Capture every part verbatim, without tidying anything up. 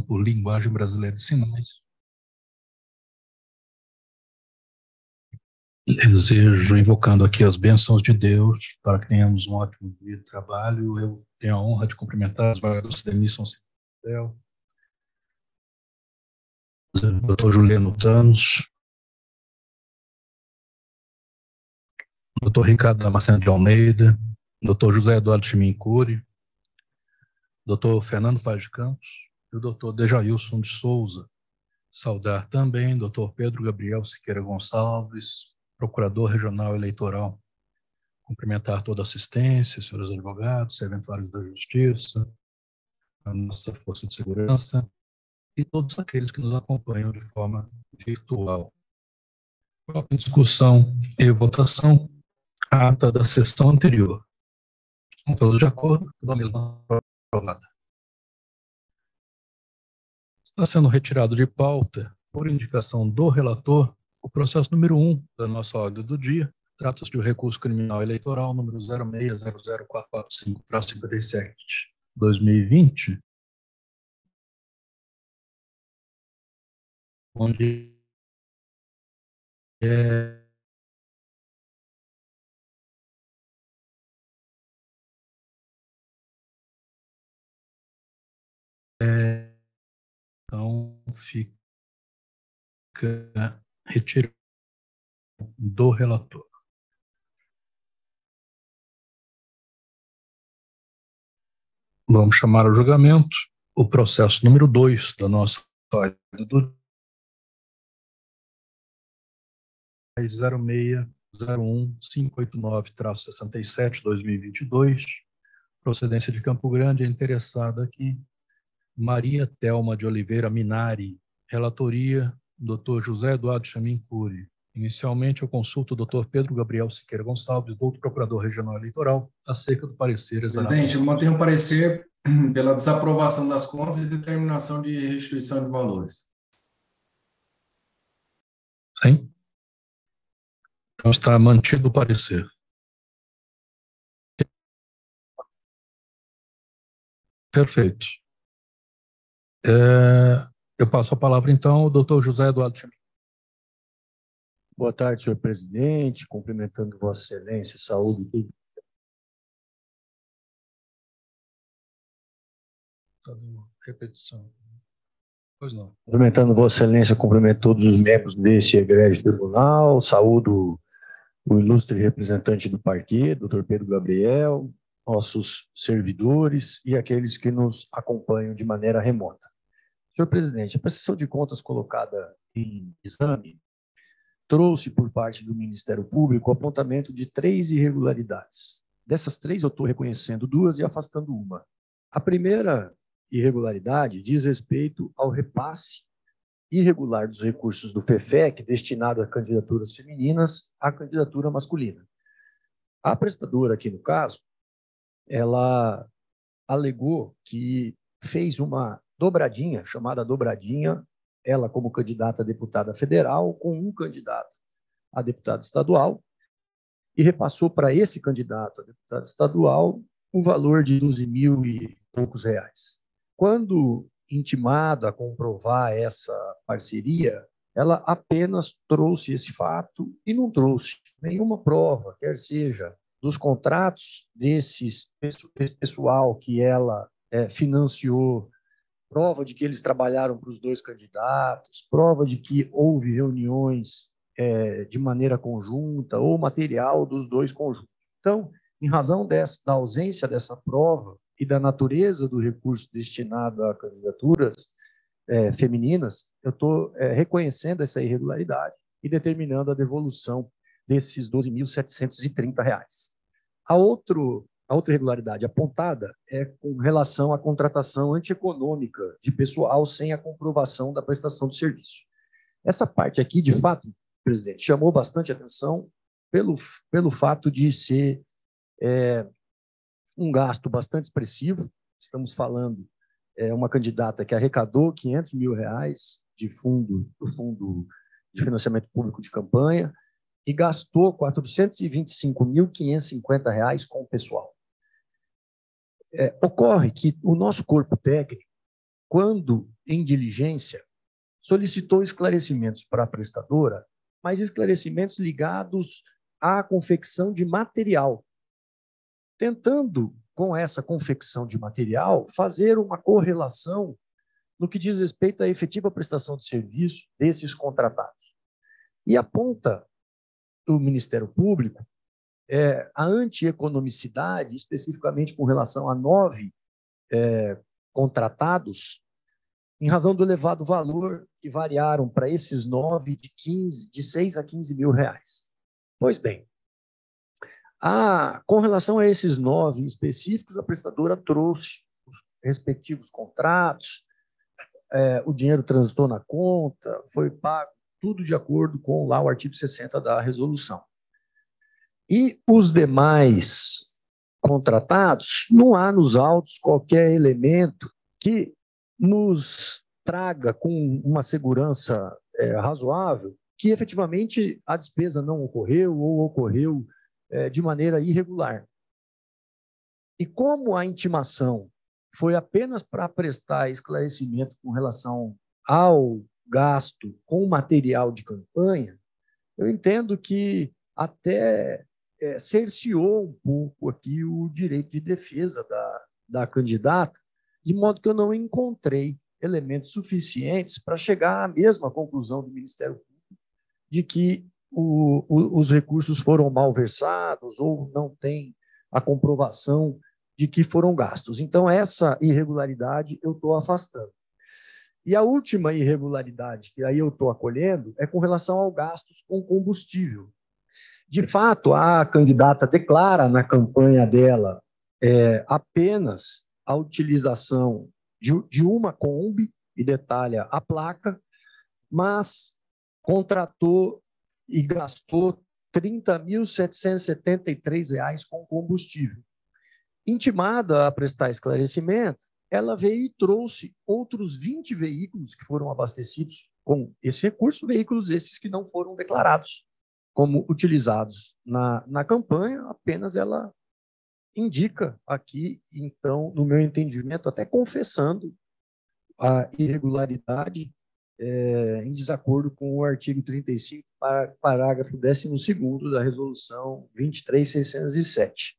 por linguagem brasileira de sinais. Desejo, invocando aqui as bênçãos de Deus, para que tenhamos um ótimo dia de trabalho. Eu tenho a honra de cumprimentar os vereadores Denilson Citel, doutor Juliano Thanos, doutor Ricardo Damasceno de Almeida, doutor José Eduardo Chimincuri, doutor Fernando Vaz de Campos e o doutor Dejailson de Souza. Saudar também doutor Pedro Gabriel Siqueira Gonçalves, procurador regional eleitoral. Cumprimentar toda a assistência, senhores advogados, serventuários da Justiça, a nossa Força de Segurança e todos aqueles que nos acompanham de forma virtual. Em discussão e votação, a ata da sessão anterior. Estão todos de acordo? Toda a mesma aprovada. Está sendo retirado de pauta, por indicação do relator, o processo número um da nossa ordem do dia. Trata-se de um recurso criminal eleitoral número zero seis zero zero quatro quatro cinco traço cinquenta e sete barra dois mil e vinte, onde é, é, então fica retirado do relator. Vamos chamar ao julgamento o processo número dois da nossa ordem do zero seis zero um cinco oito nove traço sessenta e sete barra dois mil e vinte e dois, procedência de Campo Grande, a interessada aqui, Maria Thelma de Oliveira Minari, relatoria, doutor José Eduardo Chamincuri. Inicialmente, eu consulto o doutor Pedro Gabriel Siqueira Gonçalves, doutor procurador regional eleitoral, acerca do parecer exarado. Presidente, eu mantenho um parecer pela desaprovação das contas e determinação de restituição de valores. Sim? Então está mantido o parecer. Perfeito. É, eu passo a palavra, então, ao doutor José Eduardo Chamincuri. Boa tarde, senhor presidente. Cumprimentando Vossa Excelência, saúde e Repetição. Pois não. Cumprimentando Vossa Excelência, cumprimento todos os membros deste egrégio tribunal, saúdo o ilustre representante do parquê, doutor Pedro Gabriel, nossos servidores e aqueles que nos acompanham de maneira remota. Senhor presidente, a prestação de contas colocada em exame trouxe por parte do Ministério Público o apontamento de três irregularidades. Dessas três, eu estou reconhecendo duas e afastando uma. A primeira irregularidade diz respeito ao repasse irregular dos recursos do FEFEC destinado a candidaturas femininas à candidatura masculina. A prestadora, aqui no caso, ela alegou que fez uma dobradinha, chamada dobradinha, ela como candidata a deputada federal, com um candidato a deputado estadual, e repassou para esse candidato a deputado estadual o valor de doze mil e poucos reais. Quando intimada a comprovar essa parceria, ela apenas trouxe esse fato e não trouxe nenhuma prova, quer seja dos contratos desses, desse pessoal que ela é, financiou, prova de que eles trabalharam para os dois candidatos, prova de que houve reuniões é, de maneira conjunta ou material dos dois conjuntos. Então, em razão dessa, da ausência dessa prova e da natureza do recurso destinado a candidaturas é, femininas, eu estou é, reconhecendo essa irregularidade e determinando a devolução desses doze mil setecentos e trinta reais. A, outro, a outra irregularidade apontada é com relação à contratação antieconômica de pessoal sem a comprovação da prestação do serviço. Essa parte aqui, de fato, presidente, chamou bastante atenção pelo, pelo fato de ser é, um gasto bastante expressivo. Estamos falando é uma candidata que arrecadou quinhentos mil reais de fundo, do Fundo de Financiamento Público de Campanha e gastou quatrocentos e vinte e cinco mil quinhentos e cinquenta reais com o pessoal. É, ocorre que o nosso corpo técnico quando em diligência, solicitou esclarecimentos para a prestadora, mas esclarecimentos ligados à confecção de material, tentando, com essa confecção de material, fazer uma correlação no que diz respeito à efetiva prestação de serviço desses contratados. E aponta o Ministério Público é, a antieconomicidade, especificamente com relação a nove é, contratados, em razão do elevado valor que variaram para esses nove de, quinze, de seis a quinze mil reais. Pois bem, a, com relação a esses nove específicos, a prestadora trouxe os respectivos contratos, é, o dinheiro transitou na conta, foi pago, tudo de acordo com lá o artigo sessenta da resolução. E os demais contratados, não há nos autos qualquer elemento que nos traga com uma segurança é, razoável que efetivamente a despesa não ocorreu ou ocorreu é, de maneira irregular. E como a intimação foi apenas para prestar esclarecimento com relação ao gasto com material de campanha, eu entendo que até é, cerceou um pouco aqui o direito de defesa da, da candidata, de modo que eu não encontrei elementos suficientes para chegar à mesma conclusão do Ministério Público de que o, o, os recursos foram mal versados ou não tem a comprovação de que foram gastos. Então, essa irregularidade eu estou afastando. E a última irregularidade que aí eu estou acolhendo é com relação ao gastos com combustível. De fato, a candidata declara na campanha dela é, apenas a utilização de, de uma Kombi, e detalha a placa, mas contratou e gastou trinta mil setecentos e setenta e três reais com combustível. Intimada a prestar esclarecimento, ela veio e trouxe outros vinte veículos que foram abastecidos com esse recurso, veículos esses que não foram declarados como utilizados na, na campanha, apenas ela indica aqui, então, no meu entendimento, até confessando a irregularidade é, em desacordo com o artigo trinta e cinco, parágrafo décimo segundo da resolução vinte e três mil seiscentos e sete.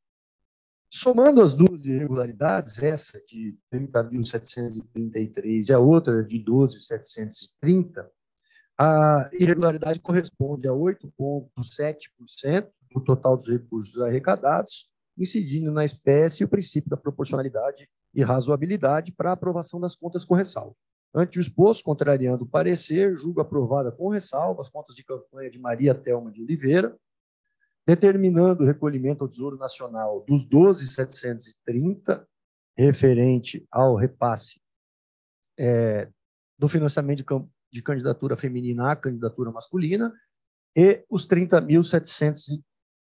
Somando as duas irregularidades, essa de trinta mil setecentos e trinta e três e a outra de doze mil setecentos e trinta, a irregularidade corresponde a oito vírgula sete por cento do total dos recursos arrecadados, incidindo na espécie o princípio da proporcionalidade e razoabilidade para a aprovação das contas com ressalva. Ante o exposto, contrariando o parecer, julgo aprovada com ressalva as contas de campanha de Maria Thelma de Oliveira, determinando o recolhimento ao Tesouro Nacional dos doze mil setecentos e trinta, referente ao repasse é, do financiamento de, de candidatura feminina à candidatura masculina, e os trinta mil setecentos e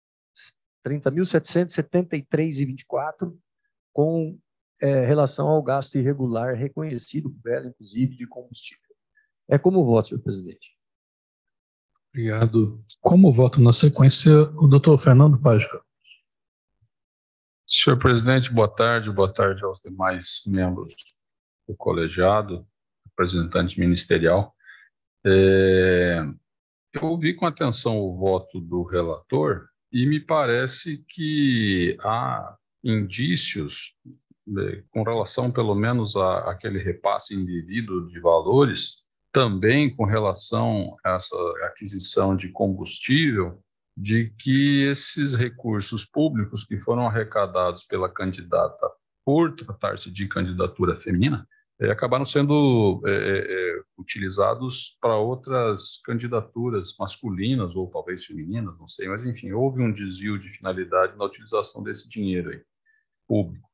setenta e três vírgula vinte e quatro com é, relação ao gasto irregular reconhecido por ela, inclusive, de combustível. É como voto, senhor presidente. Obrigado. Como voto na sequência, o doutor Fernando Paz Campos. Senhor presidente, boa tarde. Boa tarde aos demais membros do colegiado, representante ministerial. É, eu ouvi com atenção o voto do relator e me parece que há indícios né, com relação, pelo menos, a, àquele repasse indevido de valores, também com relação a essa aquisição de combustível, de que esses recursos públicos que foram arrecadados pela candidata por tratar-se de candidatura feminina, é, acabaram sendo é, é, utilizados para outras candidaturas masculinas ou talvez femininas, não sei, mas enfim, houve um desvio de finalidade na utilização desse dinheiro aí, público.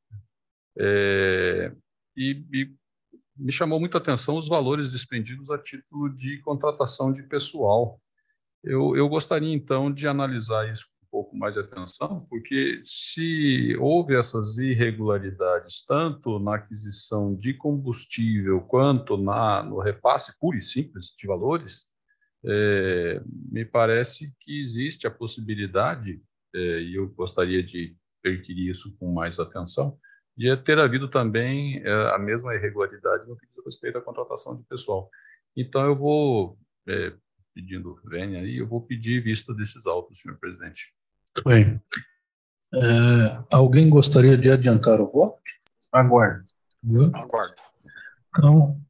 É, e, e me chamou muita atenção os valores despendidos a título de contratação de pessoal. Eu, eu gostaria, então, de analisar isso com um pouco mais de atenção, porque se houve essas irregularidades, tanto na aquisição de combustível, quanto na, no repasse puro e simples de valores, é, me parece que existe a possibilidade, é, e eu gostaria de perquirir isso com mais atenção, e ter havido também é, a mesma irregularidade no que diz respeito à contratação de pessoal. Então, eu vou, é, pedindo vênia aí, eu vou pedir vista desses autos, senhor presidente. Bem, é, alguém gostaria de adiantar o voto? Aguardo. Aguardo. Então,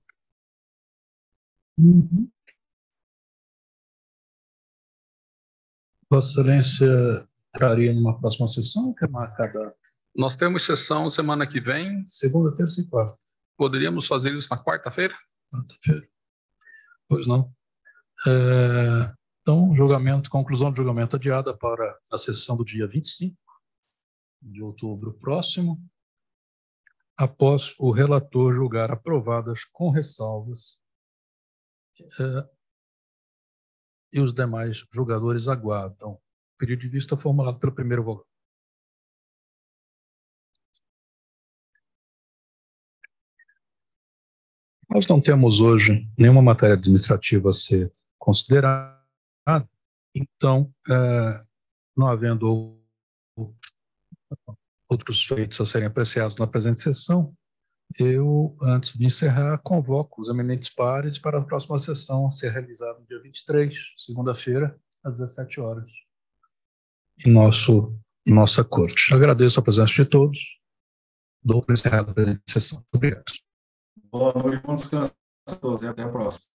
uhum. Vossa Excelência traria numa próxima sessão, que é marcada Nós temos sessão semana que vem. segunda, terça e quarta. Poderíamos fazer isso na quarta-feira? Quarta-feira. Pois não. É, então, julgamento, conclusão do julgamento adiada para a sessão do dia vinte e cinco de outubro próximo, após o relator julgar aprovadas com ressalvas é, e os demais julgadores aguardam. Pedido de vista formulado pelo primeiro vogal. Nós não temos hoje nenhuma matéria administrativa a ser considerada, então, é, não havendo outros feitos a serem apreciados na presente sessão, eu, antes de encerrar, convoco os eminentes pares para a próxima sessão a ser realizada no dia vinte e três, segunda-feira, às dezessete horas, em nosso, nossa corte. Agradeço a presença de todos. Dou por encerrada a presente sessão. Obrigado. Boa noite, bom descanso a todos e até a próxima.